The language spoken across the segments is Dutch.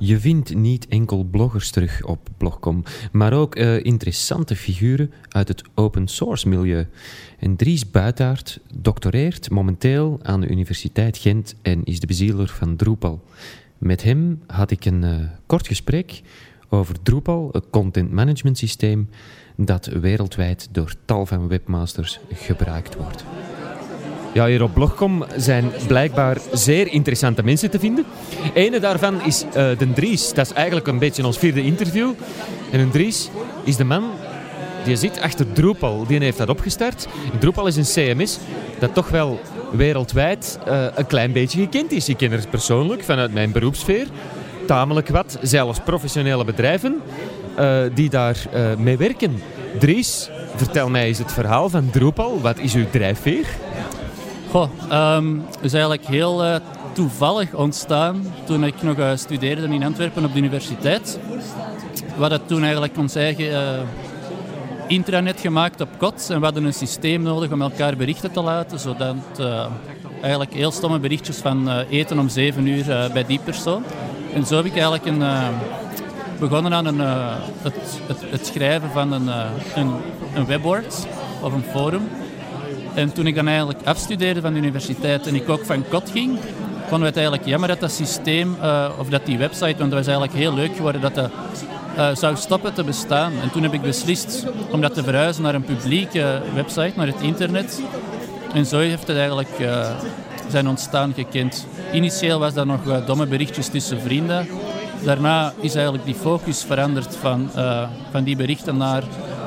Je vindt niet enkel bloggers terug op Blogcom, maar ook interessante figuren uit het open source milieu. En Dries Buitaert doctoreert momenteel aan de Universiteit Gent en is de bezieler van Drupal. Met hem had ik een kort gesprek over Drupal, een content management systeem dat wereldwijd door tal van webmasters gebruikt wordt. Ja, hier op Blogcom zijn blijkbaar zeer interessante mensen te vinden. Ene daarvan is de Dries. Dat is eigenlijk een beetje ons vierde interview. En een Dries is de man die zit achter Drupal. Die heeft dat opgestart. Drupal is een CMS dat toch wel wereldwijd een klein beetje gekend is. Ik ken er persoonlijk vanuit mijn beroepssfeer tamelijk wat, zelfs professionele bedrijven die daar mee werken. Dries, vertel mij eens het verhaal van Drupal. Wat is uw drijfveer? Het is eigenlijk heel toevallig ontstaan toen ik nog studeerde in Antwerpen op de universiteit. We hadden toen eigenlijk ons eigen intranet gemaakt op Kots en we hadden een systeem nodig om elkaar berichten te laten, zodat eigenlijk heel stomme berichtjes van eten om 7 uur bij die persoon. En zo heb ik eigenlijk begonnen aan het schrijven van een webboard of een forum. En toen ik dan eigenlijk afstudeerde van de universiteit en ik ook van kot ging, vonden we het eigenlijk jammer dat dat systeem, of dat die website, want dat was eigenlijk heel leuk geworden, dat dat zou stoppen te bestaan. En toen heb ik beslist om dat te verhuizen naar een publieke website, naar het internet. En zo heeft het eigenlijk zijn ontstaan gekend. Initieel was dat nog domme berichtjes tussen vrienden. Daarna is eigenlijk die focus veranderd van die berichten naar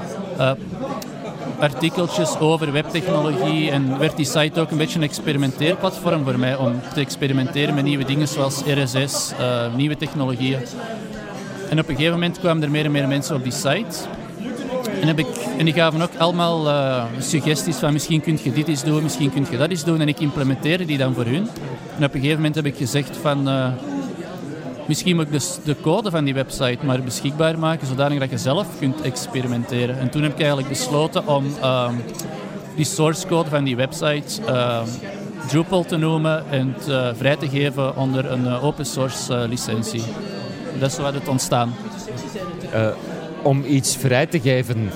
artikeltjes over webtechnologie en werd die site ook een beetje een experimenteerplatform voor mij om te experimenteren met nieuwe dingen zoals RSS, nieuwe technologieën. En op een gegeven moment kwamen er meer en meer mensen op die site. En die gaven ook allemaal suggesties van misschien kun je dit eens doen, misschien kun je dat eens doen. En ik implementeerde die dan voor hun. En op een gegeven moment heb ik gezegd van misschien moet ik dus de code van die website maar beschikbaar maken, zodanig dat je zelf kunt experimenteren. En toen heb ik eigenlijk besloten om die source code van die website Drupal te noemen en vrij te geven onder een open source licentie. Dat is zo het ontstaan. Om iets vrij te geven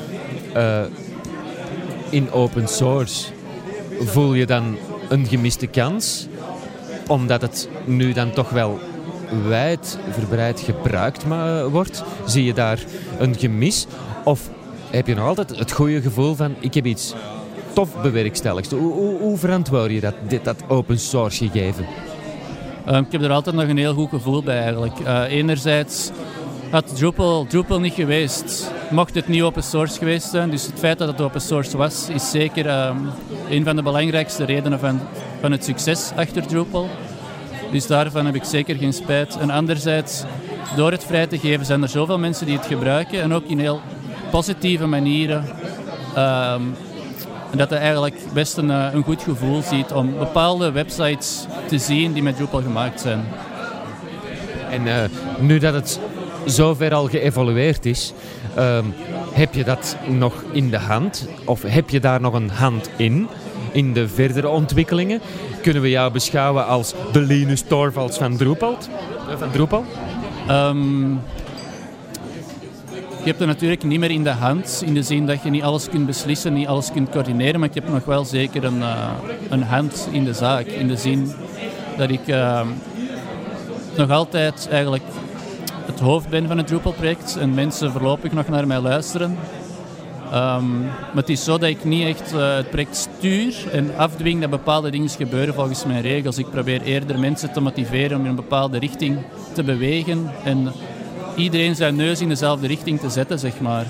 in open source, voel je dan een gemiste kans? Omdat het nu dan toch wel wijdverbreid gebruikt wordt? Zie je daar een gemis? Of heb je nog altijd het goede gevoel van ik heb iets tof bewerkstelligd? Hoe verantwoord je dat open source gegeven? Ik heb er altijd nog een heel goed gevoel bij eigenlijk. Enerzijds had Drupal niet geweest, mocht het niet open source geweest zijn. Dus het feit dat het open source was, is zeker een van de belangrijkste redenen van het succes achter Drupal. Dus daarvan heb ik zeker geen spijt. En anderzijds, door het vrij te geven, zijn er zoveel mensen die het gebruiken. En ook in heel positieve manieren. En dat je eigenlijk best een goed gevoel ziet om bepaalde websites te zien die met Drupal gemaakt zijn. En nu dat het zover al geëvolueerd is, heb je dat nog in de hand? Of heb je daar nog een hand in de verdere ontwikkelingen? Kunnen we jou beschouwen als de Linus Torvalds van Drupal? Je hebt het natuurlijk niet meer in de hand, in de zin dat je niet alles kunt beslissen, niet alles kunt coördineren, maar ik heb nog wel zeker een hand in de zaak. In de zin dat ik nog altijd eigenlijk het hoofd ben van het Drupal-project en mensen voorlopig nog naar mij luisteren. Maar het is zo dat ik niet echt het project stuur en afdwing dat bepaalde dingen gebeuren volgens mijn regels. Ik probeer eerder mensen te motiveren om in een bepaalde richting te bewegen en iedereen zijn neus in dezelfde richting te zetten, zeg maar.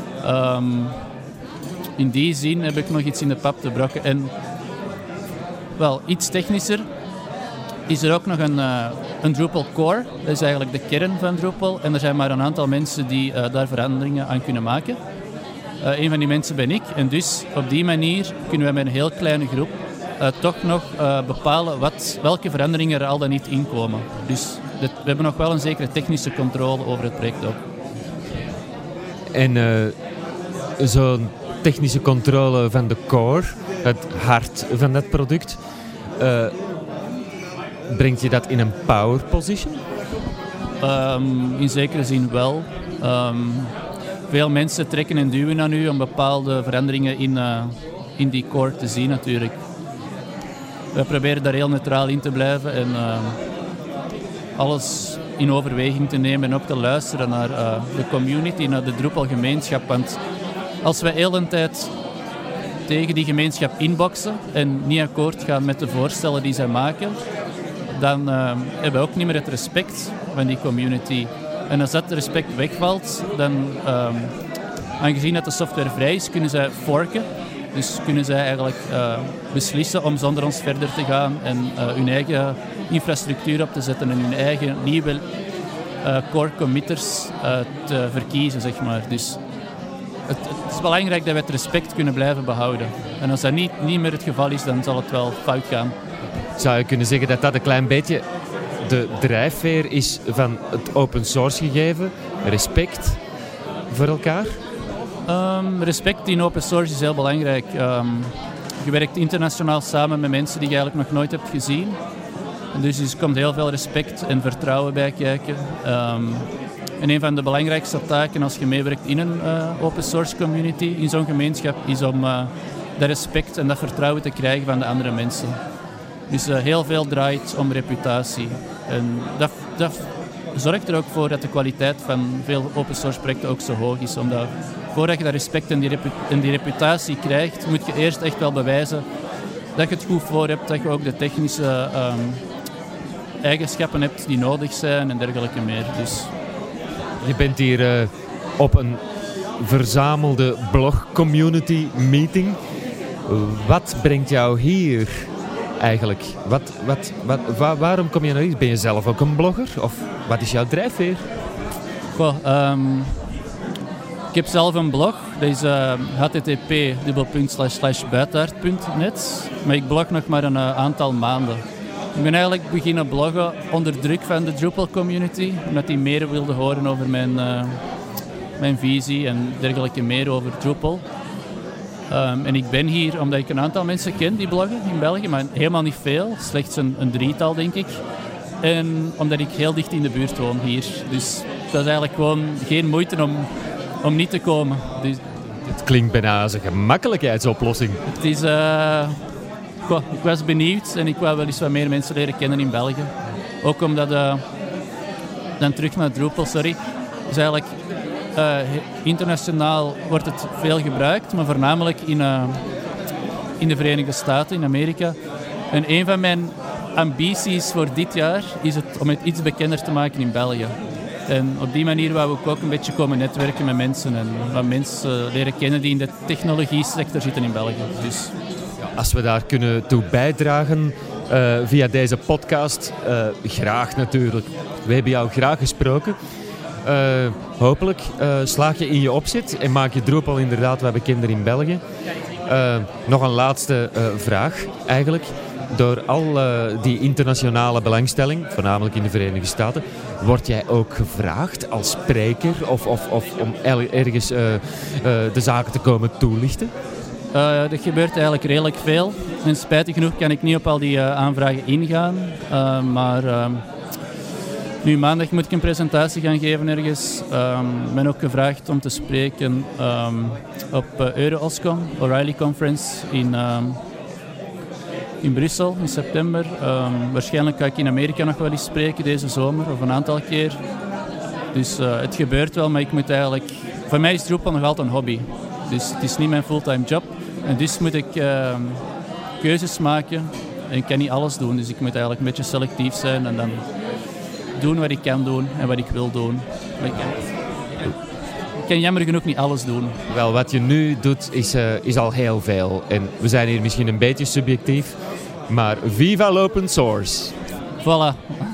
In die zin heb ik nog iets in de pap te brokken. En wel, iets technischer is er ook nog een Drupal core. Dat is eigenlijk de kern van Drupal. En er zijn maar een aantal mensen die daar veranderingen aan kunnen maken. Een van die mensen ben ik. En dus op die manier kunnen we met een heel kleine groep toch nog bepalen welke veranderingen er al dan niet inkomen. Dus we hebben nog wel een zekere technische controle over het project ook. En zo'n technische controle van de core, het hart van dat product, brengt je dat in een power position? In zekere zin wel. Veel mensen trekken en duwen naar u om bepaalde veranderingen in die core te zien natuurlijk. We proberen daar heel neutraal in te blijven en alles in overweging te nemen en ook te luisteren naar de community, naar de Drupal-gemeenschap. Want als wij heel de tijd tegen die gemeenschap inboxen en niet akkoord gaan met de voorstellen die zij maken, dan hebben we ook niet meer het respect van die community. En als dat respect wegvalt, dan, aangezien dat de software vrij is, kunnen zij forken. Dus kunnen zij eigenlijk beslissen om zonder ons verder te gaan en hun eigen infrastructuur op te zetten en hun eigen nieuwe core committers te verkiezen, zeg maar. Dus het is belangrijk dat we het respect kunnen blijven behouden. En als dat niet meer het geval is, dan zal het wel fout gaan. Zou je kunnen zeggen dat dat een klein beetje de drijfveer is van het open source gegeven? Respect voor elkaar? Respect in open source is heel belangrijk. Je werkt internationaal samen met mensen die je eigenlijk nog nooit hebt gezien. En dus er komt heel veel respect en vertrouwen bij kijken. En een van de belangrijkste taken als je meewerkt in een open source community, in zo'n gemeenschap, is om dat respect en dat vertrouwen te krijgen van de andere mensen. Dus heel veel draait om reputatie. En dat zorgt er ook voor dat de kwaliteit van veel open source projecten ook zo hoog is. Omdat voordat je dat respect en die reputatie krijgt, moet je eerst echt wel bewijzen dat je het goed voor hebt, dat je ook de technische eigenschappen hebt die nodig zijn en dergelijke meer. Dus je bent hier op een verzamelde blog-community meeting. Wat brengt jou hier eigenlijk? Waarom kom je naar hier? Ben je zelf ook een blogger? Of wat is jouw drijfveer? Goh, ik heb zelf een blog. Dat is http://buitaard.net. Maar ik blog nog maar een aantal maanden. Ik ben eigenlijk beginnen bloggen onder druk van de Drupal community. Omdat die meer wilde horen over mijn visie en dergelijke meer over Drupal. En ik ben hier omdat ik een aantal mensen ken die bloggen in België, maar helemaal niet veel. Slechts een drietal, denk ik. En omdat ik heel dicht in de buurt woon hier. Dus dat is eigenlijk gewoon geen moeite om niet te komen. Dus het klinkt bijna als een gemakkelijkheidsoplossing. Het is, ik was benieuwd en ik wou wel eens wat meer mensen leren kennen in België. Ook omdat, dan terug naar Drupal, sorry. Dus eigenlijk internationaal wordt het veel gebruikt, maar voornamelijk in de Verenigde Staten, in Amerika. En een van mijn ambities voor dit jaar is het om het iets bekender te maken in België. En op die manier wou ik ook een beetje komen netwerken met mensen en wat mensen leren kennen die in de technologie-sector zitten in België. Dus als we daar kunnen toe bijdragen via deze podcast, graag natuurlijk. We hebben jou graag gesproken. Hopelijk slaag je in je opzet en maak je Drupal inderdaad wat bekender in België. Nog een laatste vraag eigenlijk. Door al die internationale belangstelling, voornamelijk in de Verenigde Staten, word jij ook gevraagd als spreker of om ergens de zaken te komen toelichten? Dat gebeurt eigenlijk redelijk veel. En spijtig genoeg kan ik niet op al die aanvragen ingaan. Maar nu maandag moet ik een presentatie gaan geven ergens. Ik ben ook gevraagd om te spreken op Euro-OSCON, O'Reilly Conference in Brussel in september. Waarschijnlijk ga ik in Amerika nog wel eens spreken deze zomer, of een aantal keer. Dus het gebeurt wel, maar ik moet eigenlijk... Voor mij is Drupal nog altijd een hobby. Dus het is niet mijn fulltime job. En dus moet ik keuzes maken. En ik kan niet alles doen, dus ik moet eigenlijk een beetje selectief zijn en dan doen wat ik kan doen en wat ik wil doen. Maar ik kan jammer genoeg niet alles doen. Wel, wat je nu doet is al heel veel. En we zijn hier misschien een beetje subjectief, maar viva l'open source! Voilà.